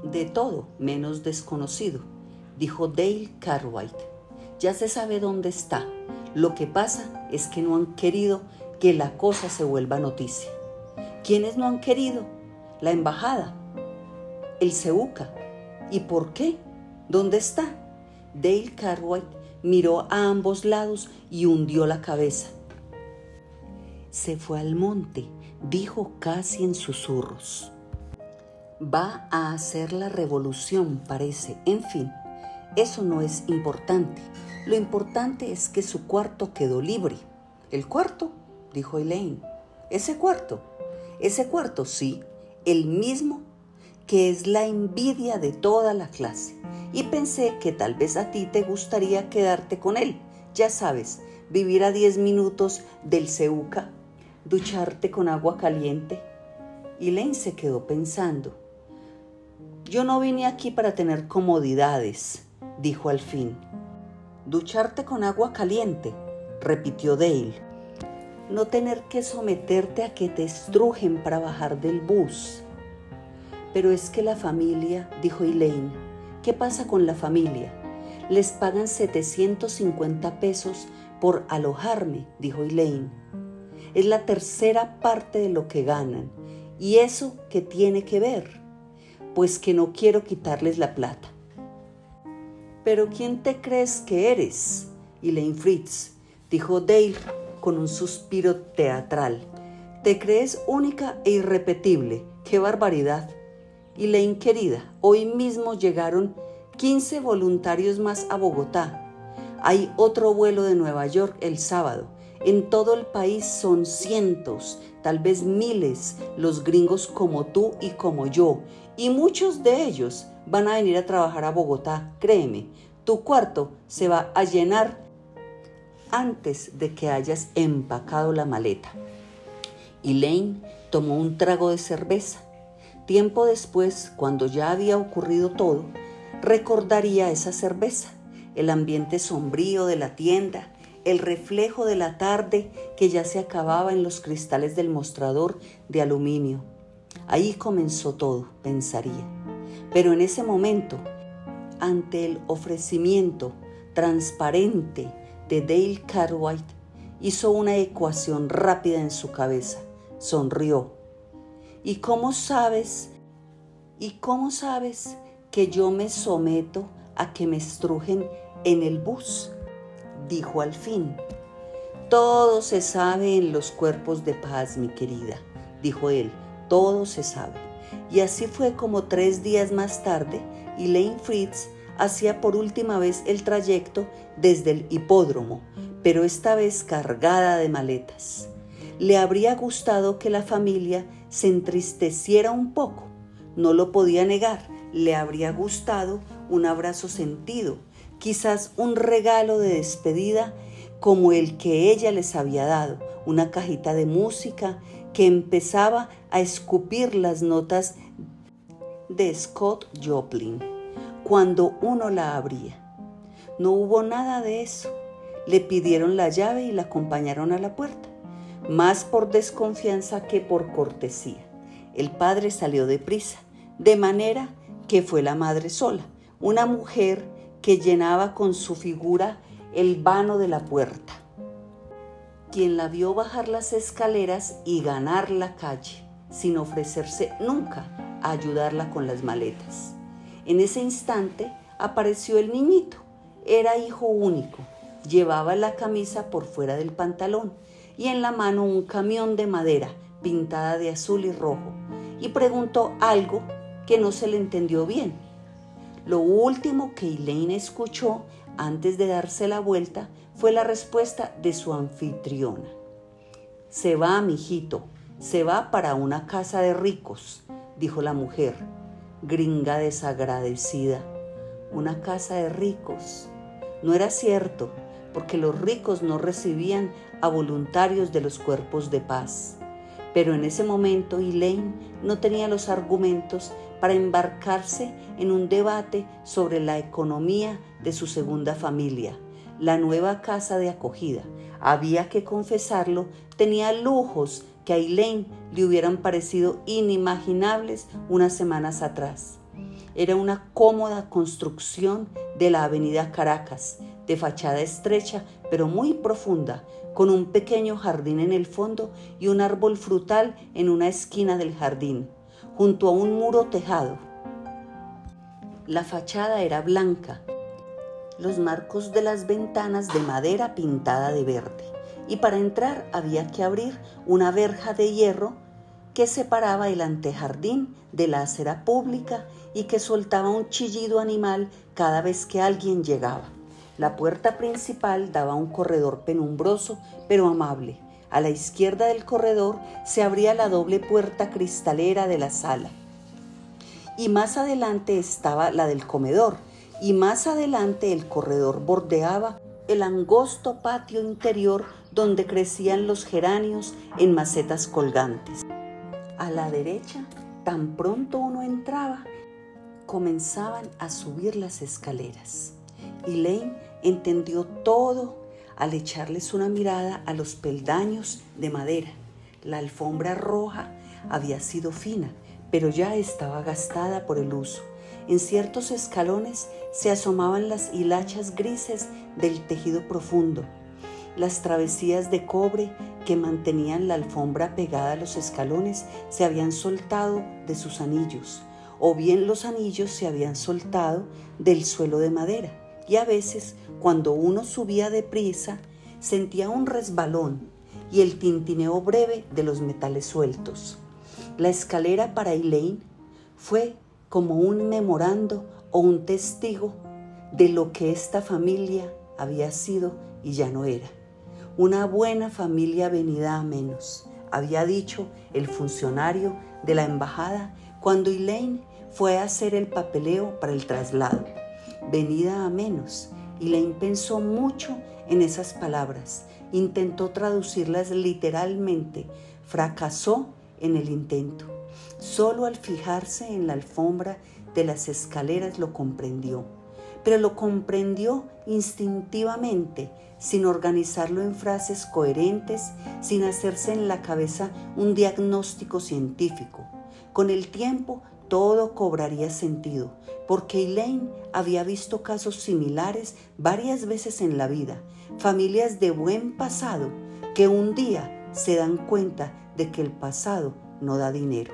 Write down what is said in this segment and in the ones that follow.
De todo menos desconocido, dijo Dale Cartwright. Ya se sabe dónde está. Lo que pasa es que no han querido que la cosa se vuelva noticia. ¿Quiénes no han querido? La embajada, el CEUCA. ¿Y por qué? ¿Dónde está? Dale Cartwright miró a ambos lados y hundió la cabeza. Se fue al monte, dijo casi en susurros. Va a hacer la revolución, parece. En fin, eso no es importante. Lo importante es que su cuarto quedó libre. ¿El cuarto?, dijo Elaine. ¿Ese cuarto? Ese cuarto, sí, el mismo que es la envidia de toda la clase. Y pensé que tal vez a ti te gustaría quedarte con él. Ya sabes, vivir a 10 minutos del CEUCA, ducharte con agua caliente. Elaine se quedó pensando. Yo no vine aquí para tener comodidades, dijo al fin. Ducharte con agua caliente, repitió Dale. No tener que someterte a que te estrujen para bajar del bus. Pero es que la familia, dijo Elaine. ¿Qué pasa con la familia? Les pagan 750 pesos por alojarme, dijo Elaine. Es la tercera parte de lo que ganan. ¿Y eso qué tiene que ver? Pues que no quiero quitarles la plata. ¿Pero quién te crees que eres, Elaine Fritz?, dijo Dale con un suspiro teatral. Te crees única e irrepetible. ¡Qué barbaridad! Elaine querida, hoy mismo llegaron 15 voluntarios más a Bogotá. Hay otro vuelo de Nueva York el sábado. En todo el país son cientos, tal vez miles, los gringos como tú y como yo, y muchos de ellos van a venir a trabajar a Bogotá. Créeme, tu cuarto se va a llenar antes de que hayas empacado la maleta. Elaine tomó un trago de cerveza. Tiempo después, cuando ya había ocurrido todo, recordaría esa cerveza, el ambiente sombrío de la tienda, el reflejo de la tarde que ya se acababa en los cristales del mostrador de aluminio. Ahí comenzó todo, pensaría. Pero en ese momento, ante el ofrecimiento transparente de Dale Cartwright, hizo una ecuación rápida en su cabeza. Sonrió. ¿Y cómo sabes que yo me someto a que me estrujen en el bus?, dijo al fin. Todo se sabe en los cuerpos de paz, mi querida, dijo él. Todo se sabe. Y así fue como 3 días más tarde, Elaine Fritz hacía por última vez el trayecto desde el hipódromo, pero esta vez cargada de maletas. Le habría gustado que la familia se entristeciera un poco. No lo podía negar. Le habría gustado un abrazo sentido, quizás un regalo de despedida como el que ella les había dado, una cajita de música que empezaba a escupir las notas de Scott Joplin cuando uno la abría. No hubo nada de eso. Le pidieron la llave y la acompañaron a la puerta, más por desconfianza que por cortesía. El padre salió deprisa, de manera que fue la madre sola, una mujer que llenaba con su figura el vano de la puerta, quien la vio bajar las escaleras y ganar la calle, sin ofrecerse nunca a ayudarla con las maletas. En ese instante apareció el niñito. Era hijo único, llevaba la camisa por fuera del pantalón y en la mano un camión de madera pintada de azul y rojo, y preguntó algo que no se le entendió bien. Lo último que Elaine escuchó antes de darse la vuelta fue la respuesta de su anfitriona. Se va, mijito, se va para una casa de ricos, dijo la mujer, gringa desagradecida. Una casa de ricos. No era cierto, porque los ricos no recibían a voluntarios de los cuerpos de paz. Pero en ese momento Elaine no tenía los argumentos para embarcarse en un debate sobre la economía de su segunda familia, la nueva casa de acogida. Había que confesarlo, tenía lujos que a Elaine le hubieran parecido inimaginables unas semanas atrás. Era una cómoda construcción de la avenida Caracas, de fachada estrecha pero muy profunda, con un pequeño jardín en el fondo y un árbol frutal en una esquina del jardín, junto a un muro tejado. La fachada era blanca, los marcos de las ventanas de madera pintada de verde, y para entrar había que abrir una verja de hierro que separaba el antejardín de la acera pública y que soltaba un chillido animal cada vez que alguien llegaba. La puerta principal daba a un corredor penumbroso pero amable. A la izquierda del corredor se abría la doble puerta cristalera de la sala. Y más adelante estaba la del comedor, y más adelante el corredor bordeaba el angosto patio interior donde crecían los geranios en macetas colgantes. A la derecha, tan pronto uno entraba, comenzaban a subir las escaleras. Elaine entendió todo al echarles una mirada a los peldaños de madera. La alfombra roja había sido fina, pero ya estaba gastada por el uso. En ciertos escalones se asomaban las hilachas grises del tejido profundo. Las travesías de cobre que mantenían la alfombra pegada a los escalones se habían soltado de sus anillos, o bien los anillos se habían soltado del suelo de madera, y a veces, cuando uno subía deprisa, sentía un resbalón y el tintineo breve de los metales sueltos. La escalera para Elaine fue como un memorando o un testigo de lo que esta familia había sido y ya no era. Una buena familia venida a menos, había dicho el funcionario de la embajada cuando Elaine fue a hacer el papeleo para el traslado. Venida a menos. Elaine pensó mucho en esas palabras, intentó traducirlas literalmente, fracasó en el intento. Solo al fijarse en la alfombra de las escaleras lo comprendió, pero lo comprendió instintivamente, sin organizarlo en frases coherentes, sin hacerse en la cabeza un diagnóstico científico. Con el tiempo todo cobraría sentido, porque Elaine había visto casos similares varias veces en la vida, familias de buen pasado que un día se dan cuenta de que el pasado no da dinero.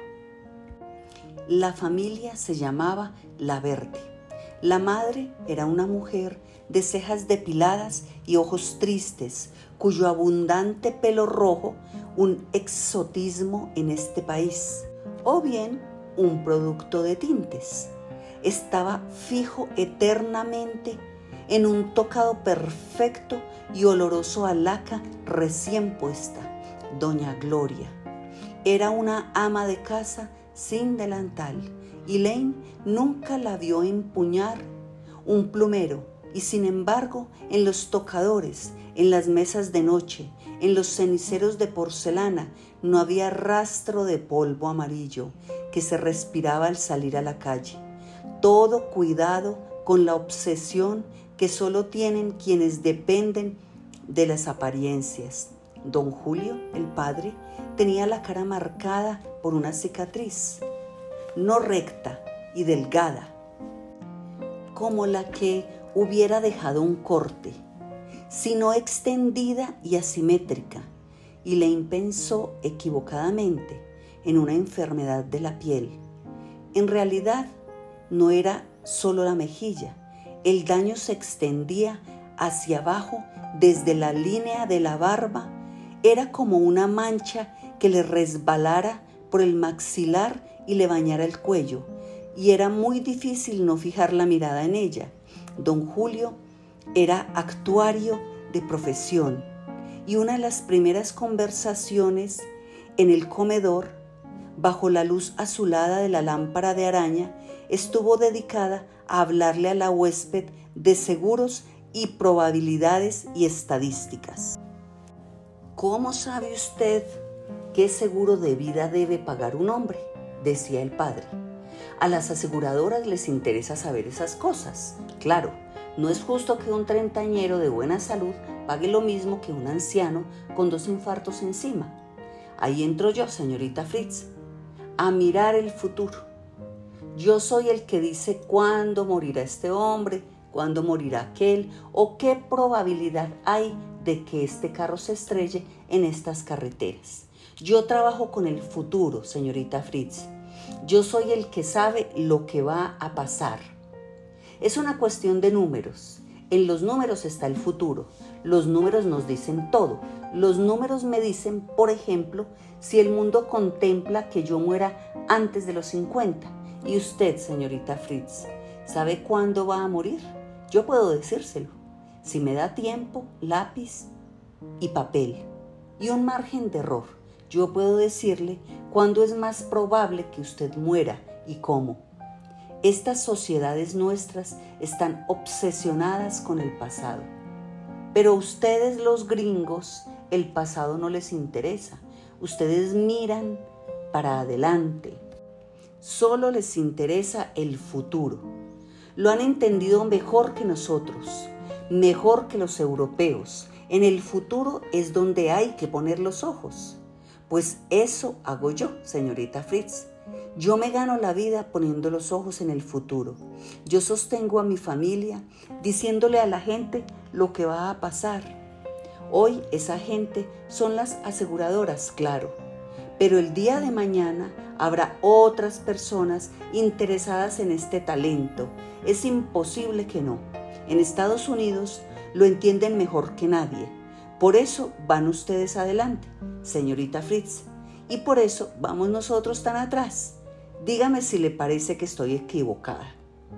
La familia se llamaba La Verde. La madre era una mujer de cejas depiladas y ojos tristes, cuyo abundante pelo rojo, un exotismo en este país, o bien un producto de tintes, estaba fijo eternamente en un tocado perfecto y oloroso a laca recién puesta. Doña Gloria era una ama de casa sin delantal. Elaine nunca la vio empuñar un plumero y sin embargo en los tocadores, en las mesas de noche, en los ceniceros de porcelana no había rastro de polvo amarillo que se respiraba al salir a la calle. Todo cuidado con la obsesión que solo tienen quienes dependen de las apariencias. Don Julio, el padre, tenía la cara marcada por una cicatriz, no recta y delgada, como la que hubiera dejado un corte, sino extendida y asimétrica. Elaine pensó equivocadamente en una enfermedad de la piel. En realidad, no era solo la mejilla, el daño se extendía hacia abajo desde la línea de la barba. Era como una mancha que le resbalara por el maxilar y le bañara el cuello, y era muy difícil no fijar la mirada en ella. Don Julio era actuario de profesión, y una de las primeras conversaciones en el comedor, bajo la luz azulada de la lámpara de araña, estuvo dedicada a hablarle a la huésped de seguros y probabilidades y estadísticas. ¿Cómo sabe usted qué seguro de vida debe pagar un hombre?, decía el padre. A las aseguradoras les interesa saber esas cosas. Claro, no es justo que un treintañero de buena salud pague lo mismo que un anciano con 2 infartos encima. Ahí entro yo, señorita Fritz, a mirar el futuro. Yo soy el que dice cuándo morirá este hombre, cuándo morirá aquel, o qué probabilidad hay de que este carro se estrelle en estas carreteras. Yo trabajo con el futuro, señorita Fritz. Yo soy el que sabe lo que va a pasar. Es una cuestión de números. En los números está el futuro. Los números nos dicen todo. Los números me dicen, por ejemplo, si el mundo contempla que yo muera antes de los 50. Y usted, señorita Fritz, ¿sabe cuándo va a morir? Yo puedo decírselo. Si me da tiempo, lápiz y papel y un margen de error, yo puedo decirle cuándo es más probable que usted muera y cómo. Estas sociedades nuestras están obsesionadas con el pasado. Pero ustedes, los gringos, el pasado no les interesa. Ustedes miran para adelante. Solo les interesa el futuro. Lo han entendido mejor que nosotros, mejor que los europeos. En el futuro es donde hay que poner los ojos. Pues eso hago yo, señorita Fritz. Yo me gano la vida poniendo los ojos en el futuro. Yo sostengo a mi familia diciéndole a la gente lo que va a pasar. Hoy esa gente son las aseguradoras, claro. Pero el día de mañana habrá otras personas interesadas en este talento. Es imposible que no. En Estados Unidos lo entienden mejor que nadie. Por eso van ustedes adelante, señorita Fritz. Y por eso vamos nosotros tan atrás. Dígame si le parece que estoy equivocada.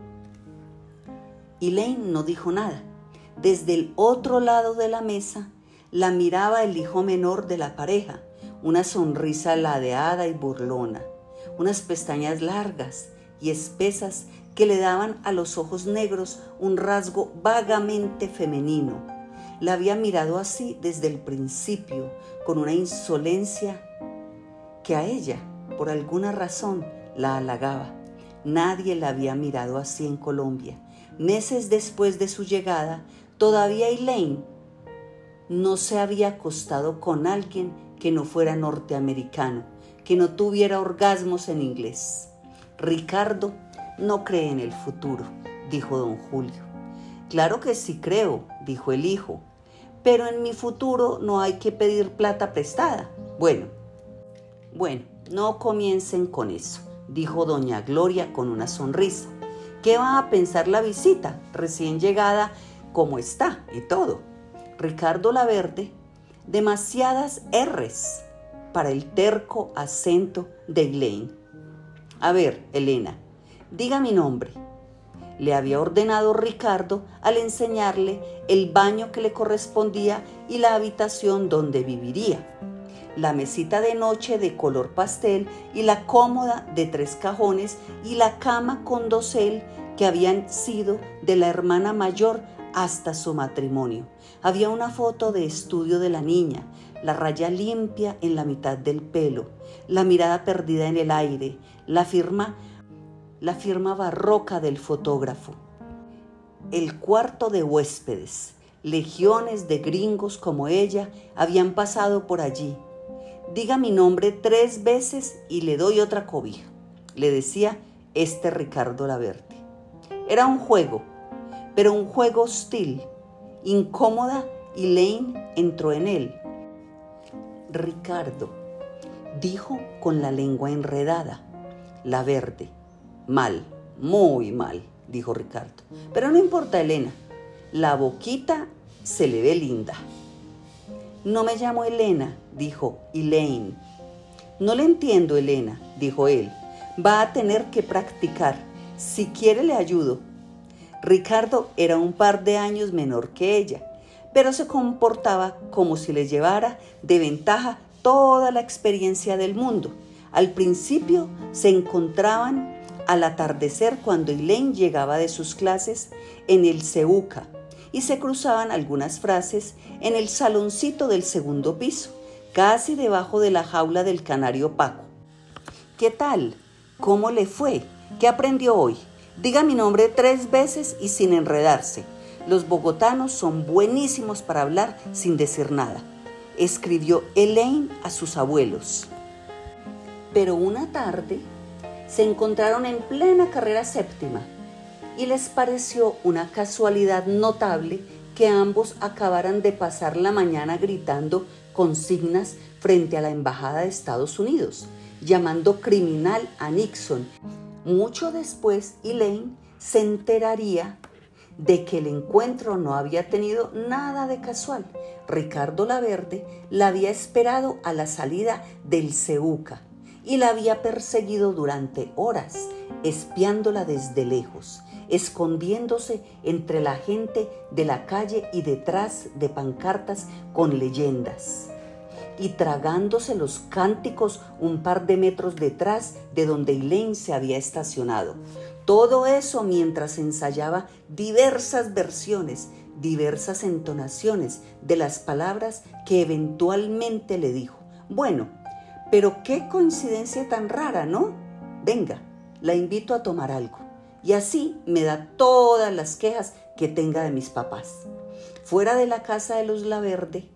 Elaine no dijo nada. Desde el otro lado de la mesa la miraba el hijo menor de la pareja, una sonrisa ladeada y burlona, unas pestañas largas y espesas que le daban a los ojos negros un rasgo vagamente femenino. La había mirado así desde el principio, con una insolencia que a ella, por alguna razón, la halagaba. Nadie la había mirado así en Colombia. Meses después de su llegada, todavía Elaine no se había acostado con alguien que no fuera norteamericano, que no tuviera orgasmos en inglés. Ricardo no cree en el futuro, dijo don Julio. Claro que sí creo, dijo el hijo, pero en mi futuro no hay que pedir plata prestada. Bueno, no comiencen con eso, dijo doña Gloria con una sonrisa. ¿Qué va a pensar la visita, recién llegada, como está y todo? Ricardo Laverde, demasiadas R's para el terco acento de Elaine. A ver, Elena, diga mi nombre. Le había ordenado Ricardo al enseñarle el baño que le correspondía y la habitación donde viviría. La mesita de noche de color pastel y la cómoda de 3 cajones y la cama con dosel que habían sido de la hermana mayor hasta su matrimonio. Había una foto de estudio de la niña, la raya limpia en la mitad del pelo, la mirada perdida en el aire, la firma barroca del fotógrafo. El cuarto de huéspedes. Legiones de gringos como ella habían pasado por allí. Diga mi nombre 3 veces y le doy otra cobija, le decía Ricardo Laverde. Era un juego, pero un juego hostil. Incómoda, Elaine entró en él. Ricardo, dijo con la lengua enredada. Laverde. Mal, muy mal, dijo Ricardo. Pero no importa, Elena. La boquita se le ve linda. No me llamo Elena, dijo Elaine. No le entiendo, Elena, dijo él. Va a tener que practicar. Si quiere le ayudo. Ricardo era un par de años menor que ella, pero se comportaba como si le llevara de ventaja toda la experiencia del mundo. Al principio se encontraban al atardecer cuando Elaine llegaba de sus clases en el CEUCA y se cruzaban algunas frases en el saloncito del 2º piso, casi debajo de la jaula del canario Paco. ¿Qué tal? ¿Cómo le fue? ¿Qué aprendió hoy? Diga mi nombre 3 veces y sin enredarse. Los bogotanos son buenísimos para hablar sin decir nada, escribió Elaine a sus abuelos. Pero una tarde se encontraron en plena carrera séptima y les pareció una casualidad notable que ambos acabaran de pasar la mañana gritando consignas frente a la embajada de Estados Unidos, llamando criminal a Nixon. Mucho después, Elaine se enteraría de que el encuentro no había tenido nada de casual. Ricardo Laverde la había esperado a la salida del Ceuca y la había perseguido durante horas, espiándola desde lejos, escondiéndose entre la gente de la calle y detrás de pancartas con leyendas, y tragándose los cánticos un par de metros detrás de donde Elaine se había estacionado. Todo eso mientras ensayaba diversas versiones, diversas entonaciones de las palabras que eventualmente le dijo. Bueno, pero qué coincidencia tan rara, ¿no? Venga, la invito a tomar algo. Y así me da todas las quejas que tenga de mis papás. Fuera de la casa de los Laverde,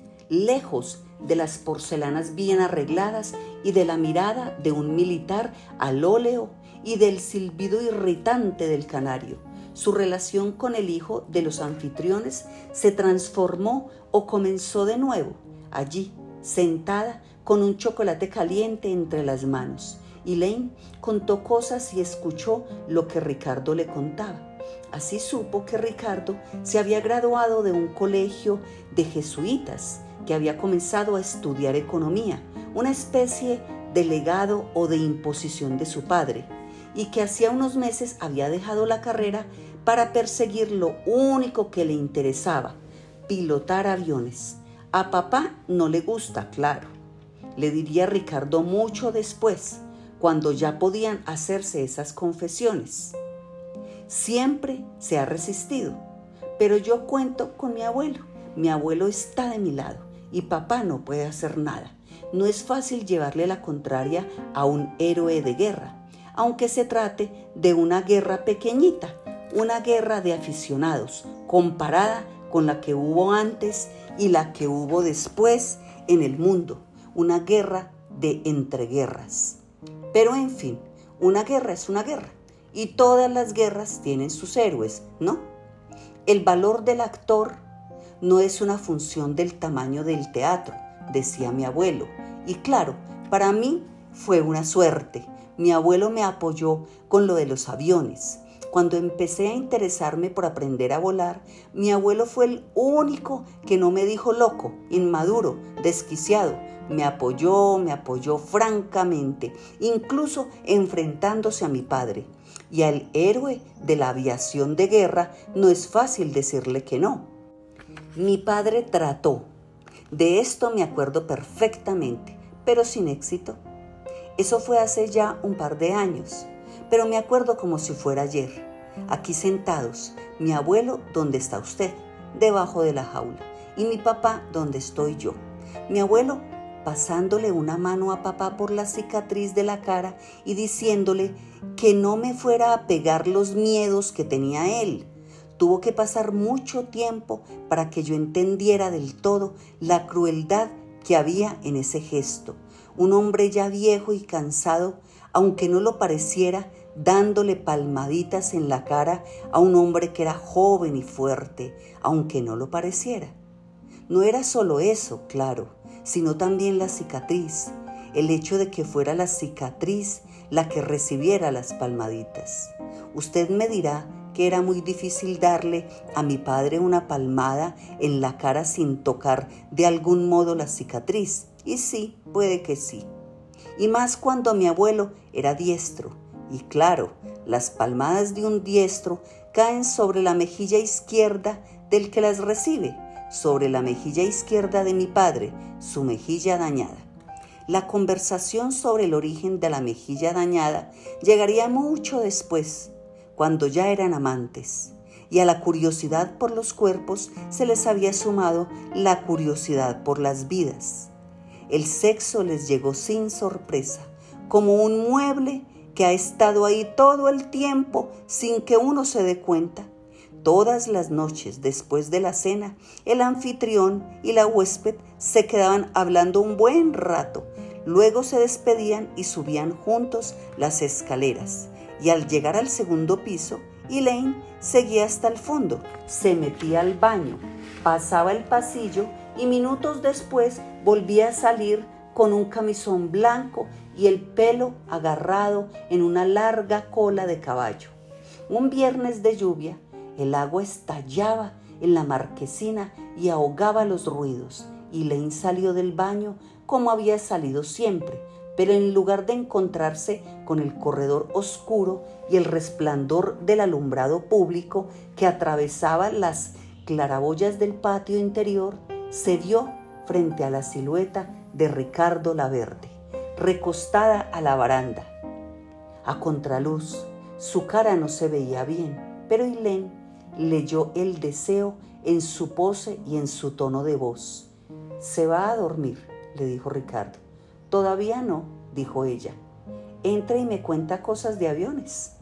lejos de las porcelanas bien arregladas y de la mirada de un militar al óleo y del silbido irritante del canario, su relación con el hijo de los anfitriones se transformó o comenzó de nuevo, allí, sentada con un chocolate caliente entre las manos. Elaine contó cosas y escuchó lo que Ricardo le contaba. Así supo que Ricardo se había graduado de un colegio de jesuitas, que había comenzado a estudiar economía, una especie de legado o de imposición de su padre, y que hacía unos meses había dejado la carrera para perseguir lo único que le interesaba, pilotar aviones. A papá no le gusta, claro, le diría Ricardo mucho después, cuando ya podían hacerse esas confesiones. Siempre se ha resistido, pero yo cuento con mi abuelo. Mi abuelo está de mi lado y papá no puede hacer nada. No es fácil llevarle la contraria a un héroe de guerra, aunque se trate de una guerra pequeñita, una guerra de aficionados, comparada con la que hubo antes y la que hubo después en el mundo, una guerra de entreguerras. Pero en fin, una guerra es una guerra y todas las guerras tienen sus héroes, ¿no? El valor del actor no es una función del tamaño del teatro, decía mi abuelo. Y claro, para mí fue una suerte. Mi abuelo me apoyó con lo de los aviones. Cuando empecé a interesarme por aprender a volar, mi abuelo fue el único que no me dijo loco, inmaduro, desquiciado. Me apoyó francamente, incluso enfrentándose a mi padre. Y al héroe de la aviación de guerra no es fácil decirle que no. Mi padre trató. De esto me acuerdo perfectamente, pero sin éxito. Eso fue hace ya un par de años, pero me acuerdo como si fuera ayer. Aquí sentados, mi abuelo donde está usted, debajo de la jaula, y mi papá donde estoy yo. Mi abuelo pasándole una mano a papá por la cicatriz de la cara y diciéndole que no me fuera a pegar los miedos que tenía él. Tuvo que pasar mucho tiempo para que yo entendiera del todo la crueldad que había en ese gesto. Un hombre ya viejo y cansado, aunque no lo pareciera, dándole palmaditas en la cara a un hombre que era joven y fuerte, aunque no lo pareciera. No era solo eso, claro, sino también la cicatriz, el hecho de que fuera la cicatriz la que recibiera las palmaditas. Usted me dirá que era muy difícil darle a mi padre una palmada en la cara sin tocar de algún modo la cicatriz. Y sí, puede que sí. Y más cuando mi abuelo era diestro. Y claro, las palmadas de un diestro caen sobre la mejilla izquierda del que las recibe, sobre la mejilla izquierda de mi padre, su mejilla dañada. La conversación sobre el origen de la mejilla dañada llegaría mucho después, cuando ya eran amantes, y a la curiosidad por los cuerpos se les había sumado la curiosidad por las vidas. El sexo les llegó sin sorpresa, como un mueble que ha estado ahí todo el tiempo sin que uno se dé cuenta. Todas las noches después de la cena, el anfitrión y la huésped se quedaban hablando un buen rato. Luego se despedían y subían juntos las escaleras. Y al llegar al segundo piso, Elaine seguía hasta el fondo, se metía al baño, pasaba el pasillo y minutos después volvía a salir con un camisón blanco y el pelo agarrado en una larga cola de caballo. Un viernes de lluvia, el agua estallaba en la marquesina y ahogaba los ruidos. Elaine salió del baño como había salido siempre, pero en lugar de encontrarse con el corredor oscuro y el resplandor del alumbrado público que atravesaba las claraboyas del patio interior, se vio frente a la silueta de Ricardo Laverde, recostada a la baranda. A contraluz, su cara no se veía bien, pero Elaine leyó el deseo en su pose y en su tono de voz. «¿Se va a dormir?», le dijo Ricardo. «Todavía no», dijo ella. «Entra y me cuenta cosas de aviones».